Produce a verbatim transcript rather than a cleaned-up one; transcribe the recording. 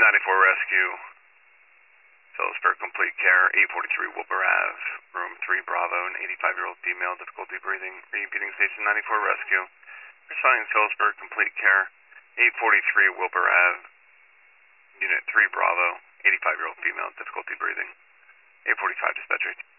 ninety-four Rescue, Phillipsburg Complete Care, eight forty-three Wilbur Ave, room three Bravo, an eighty-five-year-old female, difficulty breathing, repeating station ninety-four Rescue. Responding Phillipsburg Complete Care, eight forty-three Wilbur Ave, unit three Bravo, eighty-five-year-old female, difficulty breathing, eight forty-five dispatcher.